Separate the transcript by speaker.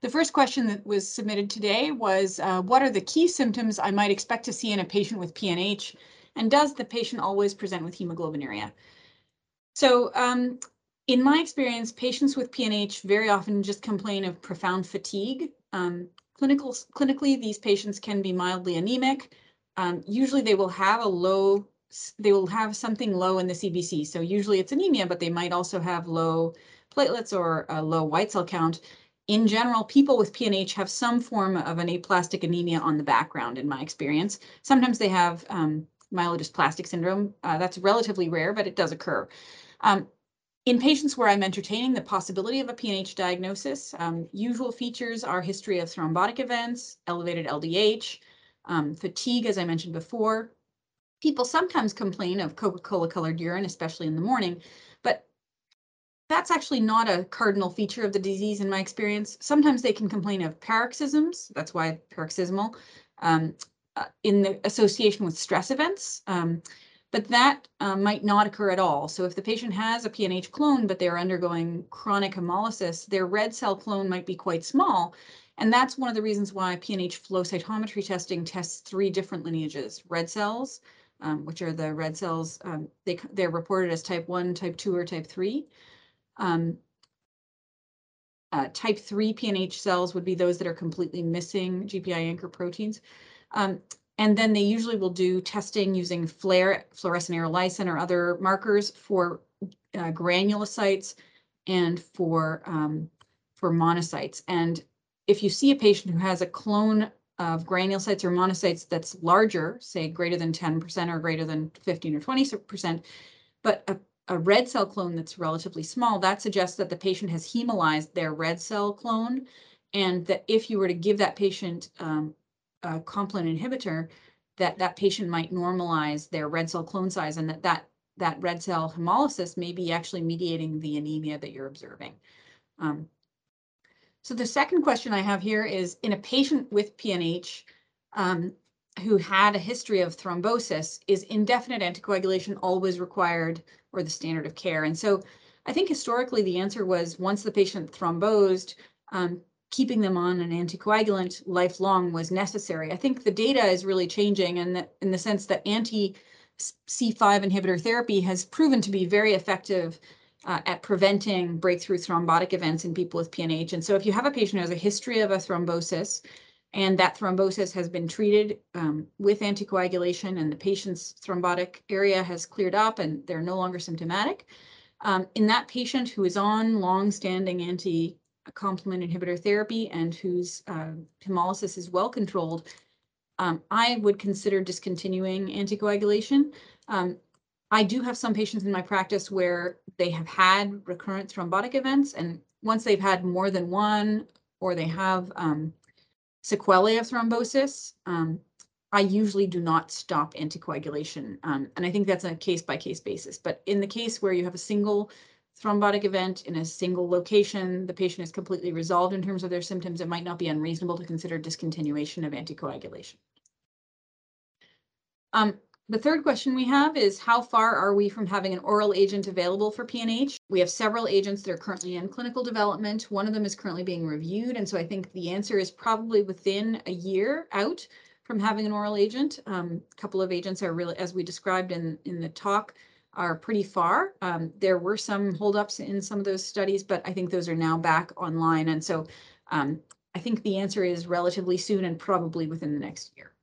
Speaker 1: The first question that was submitted today was, what are the key symptoms I might expect to see in a patient with PNH? And does the patient always present with hemoglobinuria? So in my experience, patients with PNH very often just complain of profound fatigue. Clinically, these patients can be mildly anemic. Usually they will have something low in the CBC. So usually it's anemia, but they might also have low platelets or a low white cell count. In general, people with PNH have some form of an aplastic anemia on the background, in my experience. Sometimes they have myelodysplastic syndrome. That's relatively rare, but it does occur. In patients where I'm entertaining the possibility of a PNH diagnosis, usual features are history of thrombotic events, elevated LDH, fatigue, as I mentioned before. People sometimes complain of Coca-Cola colored urine, especially in the morning, but that's actually not a cardinal feature of the disease in my experience. Sometimes they can complain of paroxysms, that's why paroxysmal, in the association with stress events. But that might not occur at all. So if the patient has a PNH clone, but they're undergoing chronic hemolysis, their red cell clone might be quite small. And that's one of the reasons why PNH flow cytometry testing tests 3 different lineages: red cells, which are the red cells, they're reported as type 1, type 2, or type 3. Type 3 PNH cells would be those that are completely missing GPI anchor proteins. And then they usually will do testing using FLAIR, fluorescent aerolysin, or other markers for granulocytes and for monocytes. And if you see a patient who has a clone of granulocytes or monocytes that's larger, say greater than 10% or greater than 15 or 20%, but a red cell clone that's relatively small, that suggests that the patient has hemolyzed their red cell clone, and that if you were to give that patient a complement inhibitor, that patient might normalize their red cell clone size, and that red cell hemolysis may be actually mediating the anemia that you're observing. So the second question I have here is, in a patient with PNH who had a history of thrombosis, is indefinite anticoagulation always required or the standard of care? And so I think historically the answer was, once the patient thrombosed, keeping them on an anticoagulant lifelong was necessary. I think the data is really changing in the sense that anti-C5 inhibitor therapy has proven to be very effective at preventing breakthrough thrombotic events in people with PNH. And so if you have a patient who has a history of a thrombosis, and that thrombosis has been treated with anticoagulation, and the patient's thrombotic area has cleared up and they're no longer symptomatic, in that patient who is on long-standing anti-complement inhibitor therapy and whose hemolysis is well controlled, I would consider discontinuing anticoagulation. I do have some patients in my practice where they have had recurrent thrombotic events, and once they've had more than one, or they have sequelae of thrombosis, I usually do not stop anticoagulation. And I think that's on a case-by-case basis. But in the case where you have a single thrombotic event in a single location, the patient is completely resolved in terms of their symptoms, it might not be unreasonable to consider discontinuation of anticoagulation. The third question we have is, how far are we from having an oral agent available for PNH? We have several agents that are currently in clinical development. One of them is currently being reviewed. And so I think the answer is probably within a year out from having an oral agent. A couple of agents are really, as we described in the talk, are pretty far. There were some holdups in some of those studies, but I think those are now back online. And so I think the answer is relatively soon and probably within the next year.